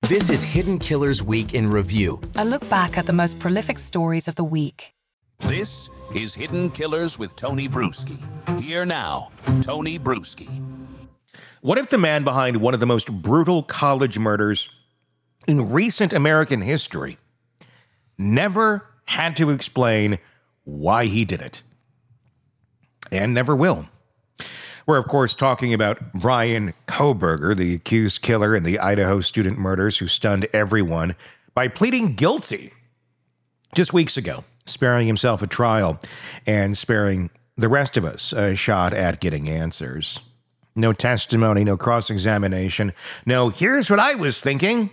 This is Hidden Killers Week in Review. A look back at the most prolific stories of the week. This is Hidden Killers with Tony Bruschi. Here now, Tony Bruschi. What if the man behind one of the most brutal college murders in recent American history never had to explain why he did it? And never will. We're, of course, talking about Bryan Kohberger, the accused killer in the Idaho student murders who stunned everyone by pleading guilty just weeks ago, sparing himself a trial and sparing the rest of us a shot at getting answers. No testimony, no cross-examination, no, here's what I was thinking.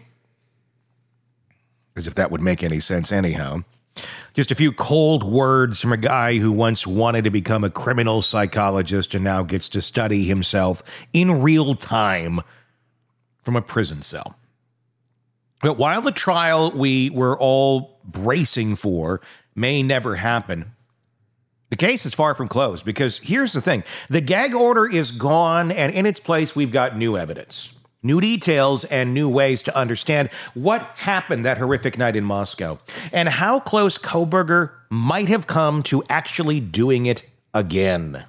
As if that would make any sense anyhow. Just a few cold words from a guy who once wanted to become a criminal psychologist and now gets to study himself in real time from a prison cell. But while the trial we were all bracing for may never happen, the case is far from closed because here's the thing. The gag order is gone, and in its place, we've got new evidence. New details and new ways to understand what happened that horrific night in Moscow and how close Kohberger might have come to actually doing it again.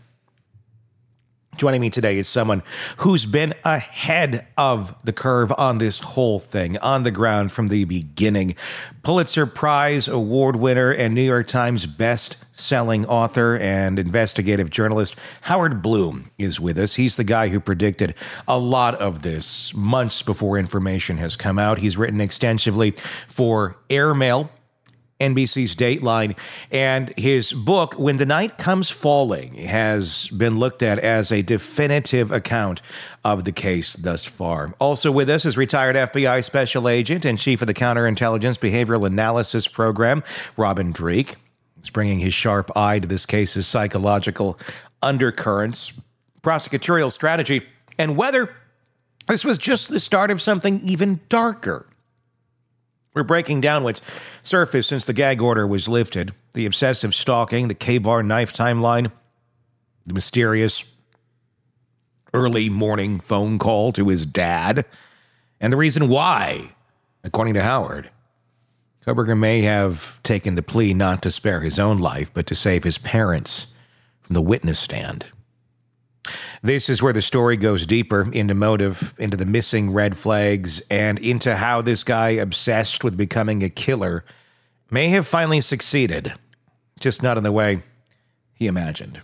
Joining me today is someone who's been ahead of the curve on this whole thing, on the ground from the beginning. Pulitzer Prize award winner and New York Times best-selling author and investigative journalist Howard Bloom is with us. He's the guy who predicted a lot of this months before information has come out. He's written extensively for Airmail, NBC's Dateline, and his book, When the Night Comes Falling, has been looked at as a definitive account of the case thus far. Also with us is retired FBI Special Agent and Chief of the Counterintelligence Behavioral Analysis Program, Robin Dreeke. He's bringing his sharp eye to this case's psychological undercurrents, prosecutorial strategy, and whether this was just the start of something even darker. We're breaking down what's surfaced since the gag order was lifted, the obsessive stalking, the K-Bar knife timeline, the mysterious early morning phone call to his dad, and the reason why, according to Howard, Kohberger may have taken the plea not to spare his own life, but to save his parents from the witness stand. This is where the story goes deeper into motive, into the missing red flags, and into how this guy obsessed with becoming a killer may have finally succeeded, just not in the way he imagined.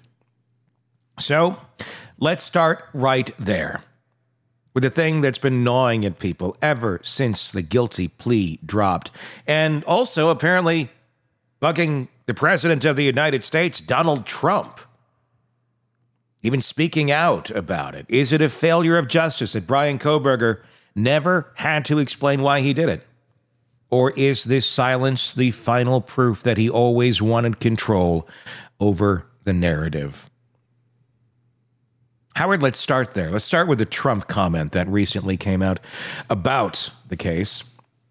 So, let's start right there, with the thing that's been gnawing at people ever since the guilty plea dropped, and also apparently bugging the President of the United States, Donald Trump. Even speaking out about it. Is it a failure of justice that Bryan Kohberger never had to explain why he did it? Or is this silence the final proof that he always wanted control over the narrative? Howard, let's start there. Let's start with the Trump comment that recently came out about the case.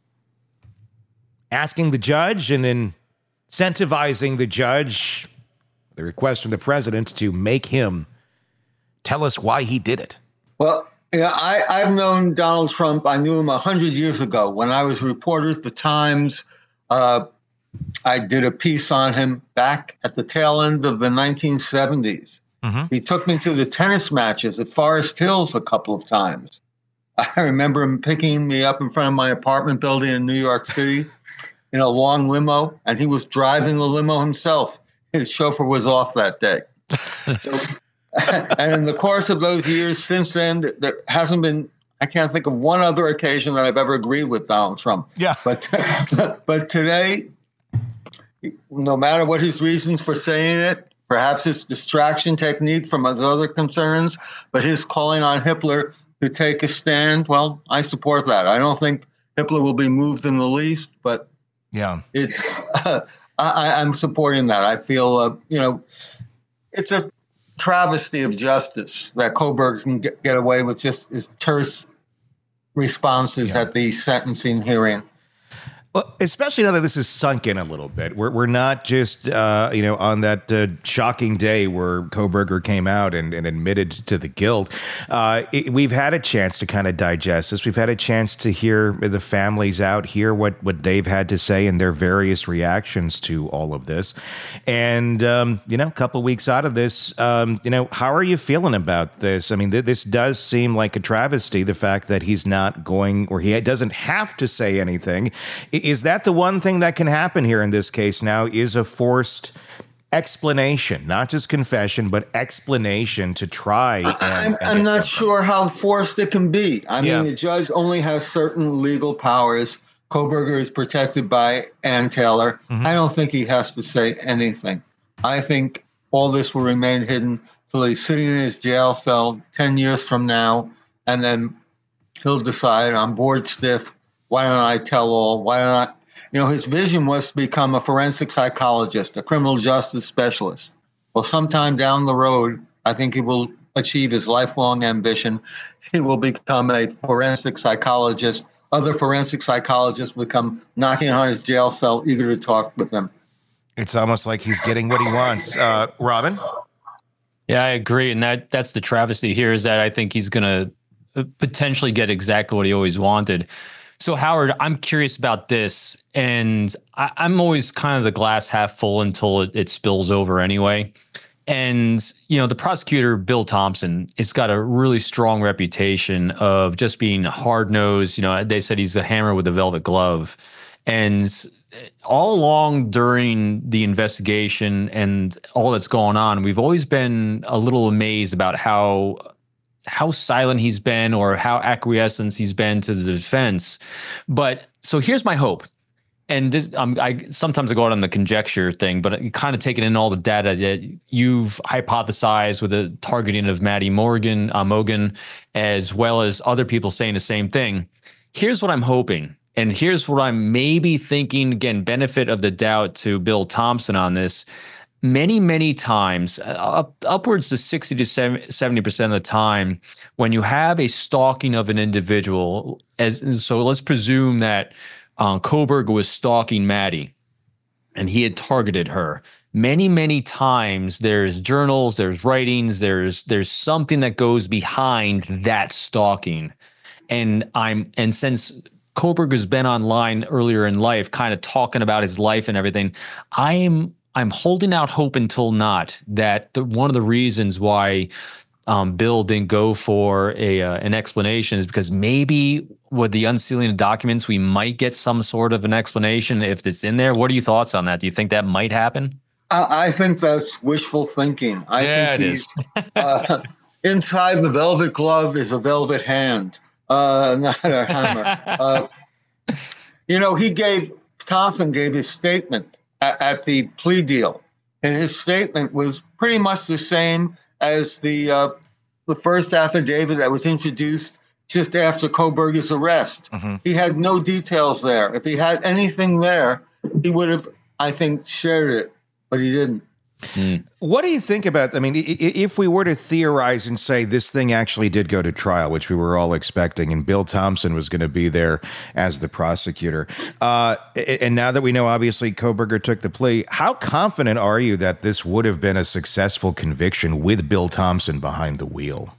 Asking the judge and incentivizing the judge, the request from the president to make him tell us why he did it. Well, I've known Donald Trump. I knew him 100 years ago when I was a reporter at the Times. I did a piece on him back at the tail end of the 1970s. Mm-hmm. He took me to the tennis matches at Forest Hills a couple of times. I remember him picking me up in front of my apartment building in New York City in a long limo, and he was driving the limo himself. His chauffeur was off that day. So, and in the course of those years since then, there hasn't been, I can't think of one other occasion that I've ever agreed with Donald Trump. Yeah. But today, no matter what his reasons for saying it, perhaps his distraction technique from his other concerns, but his calling on Hitler to take a stand, well, I support that. I don't think Hitler will be moved in the least, but yeah, it's I'm supporting that. I feel, it's a travesty of justice that Kohberger can get away with just his terse responses at the sentencing hearing. Well, especially now that this is sunk in a little bit. We're not just, on that shocking day where Kohberger came out and admitted to the guilt. We've had a chance to kind of digest this. We've had a chance to hear the families out, hear what they've had to say and their various reactions to all of this. And, a couple weeks out of this, how are you feeling about this? I mean, this does seem like a travesty, the fact that he's not going, or he doesn't have to say anything. Is that the one thing that can happen here in this case now, is a forced explanation, not just confession, but explanation to try? I'm not sure how forced it can be. I mean, the judge only has certain legal powers. Kohberger is protected by Ann Taylor. Mm-hmm. I don't think he has to say anything. I think all this will remain hidden till he's sitting in his jail cell 10 years from now, and then he'll decide, I'm bored stiff. Why don't I tell all? Why don't I? His vision was to become a forensic psychologist, a criminal justice specialist. Well, sometime down the road, I think he will achieve his lifelong ambition. He will become a forensic psychologist. Other forensic psychologists will come knocking on his jail cell, eager to talk with him. It's almost like he's getting what he wants. Robin? Yeah, I agree. And that's the travesty here, is that I think he's going to potentially get exactly what he always wanted. So, Howard, I'm curious about this, and I'm always kind of the glass half full until it spills over anyway. And, the prosecutor, Bill Thompson, has got a really strong reputation of just being hard-nosed. They said he's a hammer with a velvet glove. And all along during the investigation and all that's going on, we've always been a little amazed about how silent he's been, or how acquiescent he's been to the defense. But so here's my hope. And this, sometimes I go out on the conjecture thing, but kind of taking in all the data that you've hypothesized with the targeting of Maddie Mogen, as well as other people saying the same thing. Here's what I'm hoping. And here's what I'm maybe thinking, again, benefit of the doubt to Bill Thompson on this. Many, many times, upwards to 60 to 70% of the time, when you have a stalking of an individual, so let's presume that Kohberger was stalking Maddie and he had targeted her. Many, many times there's journals, there's writings, there's something that goes behind that stalking. And since Kohberger's been online earlier in life, kind of talking about his life and everything, I'm holding out hope until not that one of the reasons why Bill didn't go for an explanation is because maybe with the unsealing of documents, we might get some sort of an explanation if it's in there. What are your thoughts on that? Do you think that might happen? I think that's wishful thinking. I think it is. Inside the velvet glove is a velvet hand, not a hammer. Thompson gave his statement at the plea deal, and his statement was pretty much the same as the first affidavit that was introduced just after Kohberger's arrest. Mm-hmm. He had no details there. If he had anything there, he would have, I think, shared it, but he didn't. Mm. What do you think about, if we were to theorize and say this thing actually did go to trial, which we were all expecting, and Bill Thompson was going to be there as the prosecutor, and now that we know, obviously, Kohberger took the plea, how confident are you that this would have been a successful conviction with Bill Thompson behind the wheel?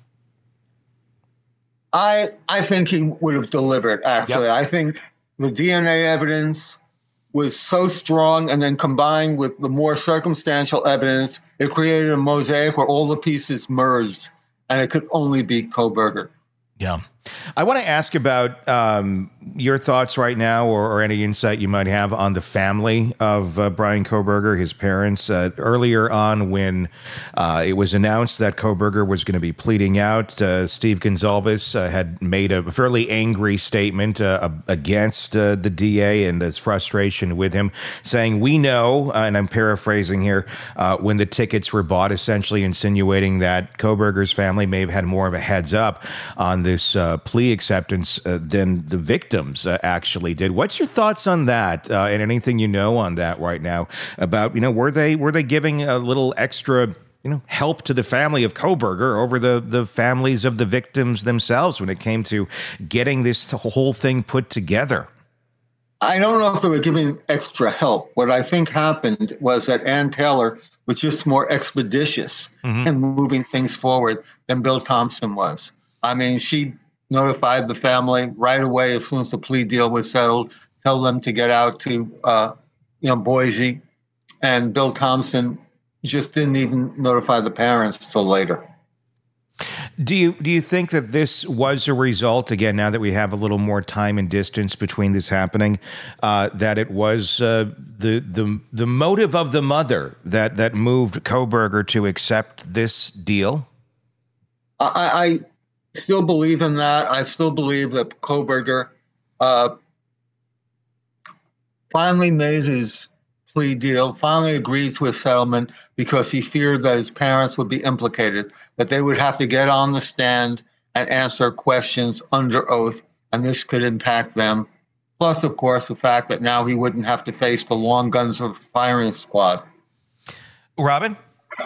I think he would have delivered, actually. Yep. I think the DNA evidence was so strong, and then combined with the more circumstantial evidence, it created a mosaic where all the pieces merged, and it could only be Kohberger. Yeah. I want to ask about your thoughts right now, or any insight you might have on the family of Bryan Kohberger, his parents. Earlier on, when it was announced that Kohberger was going to be pleading out, Steve Gonsalves had made a fairly angry statement against the DA and his frustration with him, saying, we know, and I'm paraphrasing here, when the tickets were bought, essentially insinuating that Kohberger's family may have had more of a heads up on this plea acceptance than the victims actually did. What's your thoughts on that, and anything you know on that right now about, were they giving a little extra help to the family of Kohberger over the families of the victims themselves when it came to getting this whole thing put together? I don't know if they were giving extra help. What I think happened was that Ann Taylor was just more expeditious in moving things forward than Bill Thompson was. I mean, she notified the family right away as soon as the plea deal was settled, tell them to get out to Boise, and Bill Thompson just didn't even notify the parents till later. Do you think that this was a result, again, now that we have a little more time and distance between this happening, that it was the motive of the mother that moved Kohberger to accept this deal? I still believe in that. I still believe that Kohberger finally made his plea deal, finally agreed to a settlement because he feared that his parents would be implicated, that they would have to get on the stand and answer questions under oath, and this could impact them. Plus, of course, the fact that now he wouldn't have to face the long guns of firing squad. Robin?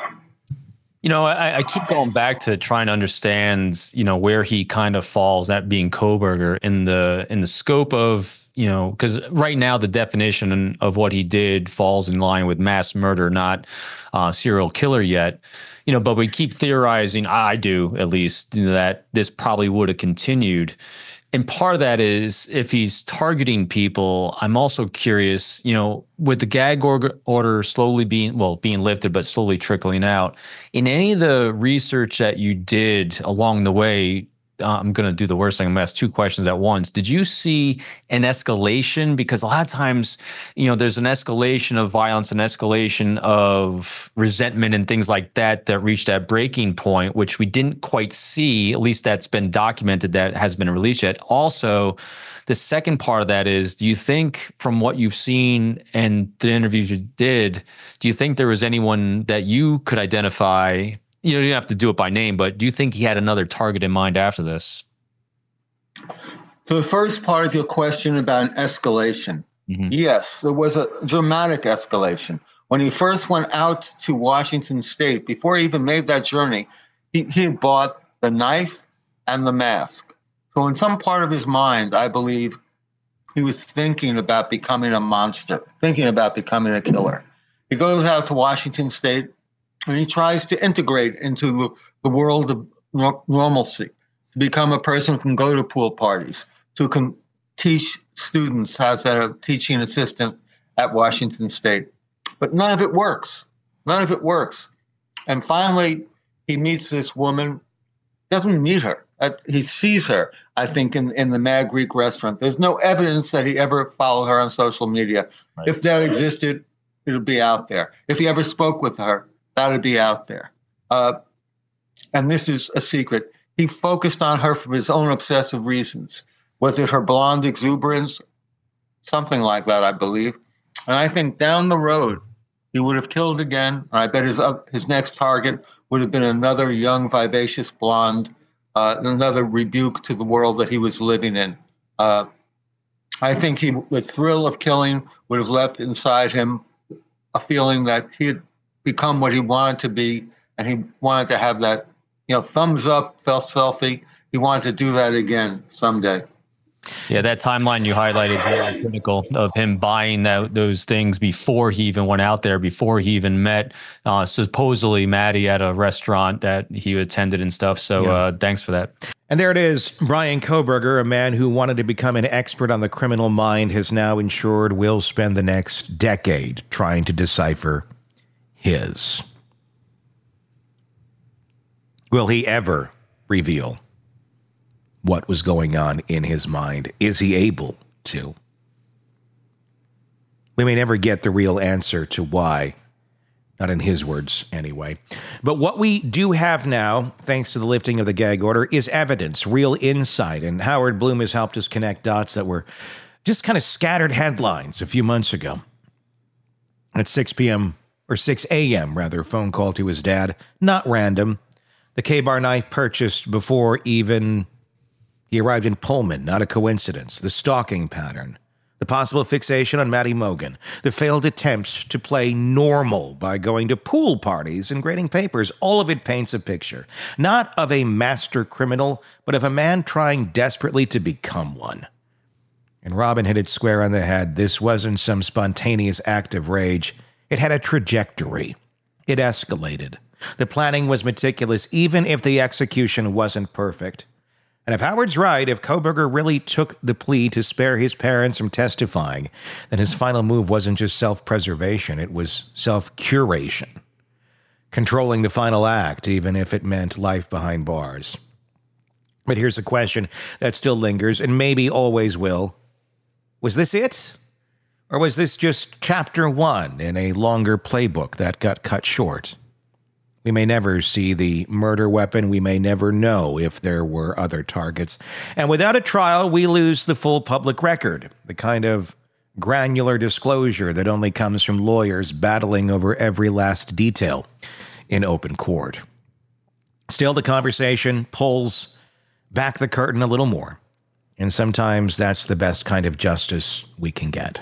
I keep going back to trying to understand, where he kind of falls, that being Kohberger, in the scope of, because right now the definition of what he did falls in line with mass murder, not serial killer yet. But we keep theorizing, I do at least, that this probably would have continued. And part of that is if he's targeting people, I'm also curious, with the gag order slowly being lifted, but slowly trickling out, in any of the research that you did along the way, I'm going to do the worst thing. I'm going to ask two questions at once. Did you see an escalation? Because a lot of times, there's an escalation of violence, an escalation of resentment and things like that reached that breaking point, which we didn't quite see. At least that's been documented, that hasn't been released yet. Also, the second part of that is, do you think from what you've seen and the interviews you did, do you think there was anyone that you could identify? You don't have to do it by name, but do you think he had another target in mind after this? To the first part of your question about an escalation, yes, there was a dramatic escalation. When he first went out to Washington State, before he even made that journey, he had bought the knife and the mask. So in some part of his mind, I believe he was thinking about becoming a monster, thinking about becoming a killer. He goes out to Washington State, and he tries to integrate into the world of normalcy, to become a person who can go to pool parties, who can teach students as a teaching assistant at Washington State. But none of it works. None of it works. And finally, he meets this woman, doesn't meet her. He sees her, I think, in the Mad Greek restaurant. There's no evidence that he ever followed her on social media. Right. If that existed, it would be out there. If he ever spoke with her, that would be out there. And this is a secret. He focused on her for his own obsessive reasons. Was it her blonde exuberance? Something like that, I believe. And I think down the road, he would have killed again. I bet his next target would have been another young, vivacious blonde, another rebuke to the world that he was living in. I think the thrill of killing would have left inside him a feeling that he had become what he wanted to be, and he wanted to have that, thumbs up, selfie. He wanted to do that again someday. Yeah, that timeline you highlighted very critical of him buying those things before he even went out there, before he even met supposedly Maddie at a restaurant that he attended and stuff. So thanks for that. And there it is. Bryan Kohberger, a man who wanted to become an expert on the criminal mind, has now ensured will spend the next decade trying to decipher his. Will he ever reveal what was going on in his mind? Is he able to? We may never get the real answer to why, not in his words anyway. But what we do have now, thanks to the lifting of the gag order, is evidence, real insight. And Howard Bloom has helped us connect dots that were just kind of scattered headlines a few months ago. At 6 p.m., or 6 a.m. rather, phone call to his dad, not random. The K-Bar knife purchased before even he arrived in Pullman, not a coincidence. The stalking pattern. The possible fixation on Maddie Mogen. The failed attempts to play normal by going to pool parties and grading papers. All of it paints a picture, not of a master criminal, but of a man trying desperately to become one. And Robin hit it square on the head. This wasn't some spontaneous act of rage. It had a trajectory. It escalated. The planning was meticulous, even if the execution wasn't perfect. And if Howard's right, if Kohberger really took the plea to spare his parents from testifying, then his final move wasn't just self-preservation, it was self-curation. Controlling the final act, even if it meant life behind bars. But here's a question that still lingers, and maybe always will. Was this it? Or was this just chapter 1 in a longer playbook that got cut short? We may never see the murder weapon. We may never know if there were other targets. And without a trial, we lose the full public record, the kind of granular disclosure that only comes from lawyers battling over every last detail in open court. Still, the conversation pulls back the curtain a little more. And sometimes that's the best kind of justice we can get.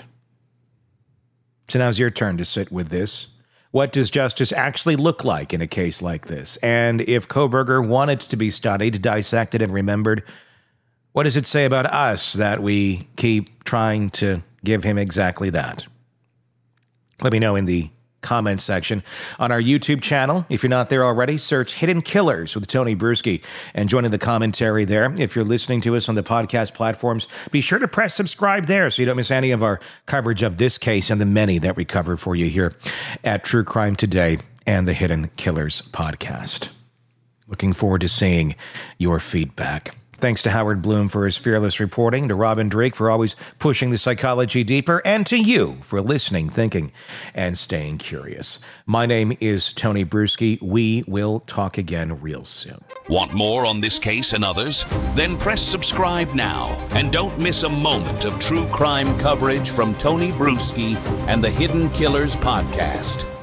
So now's your turn to sit with this. What does justice actually look like in a case like this? And if Kohberger wanted to be studied, dissected, and remembered, what does it say about us that we keep trying to give him exactly that? Let me know in the comments section on our YouTube channel. If you're not there already, search Hidden Killers with Tony Bruschi and join in the commentary there. If you're listening to us on the podcast platforms, be sure to press subscribe there so you don't miss any of our coverage of this case and the many that we cover for you here at True Crime Today and the Hidden Killers podcast. Looking forward to seeing your feedback. Thanks to Howard Bloom for his fearless reporting, to Robin Drake for always pushing the psychology deeper, and to you for listening, thinking, and staying curious. My name is Tony Bruschi. We will talk again real soon. Want more on this case and others? Then press subscribe now and don't miss a moment of true crime coverage from Tony Bruschi and the Hidden Killers podcast.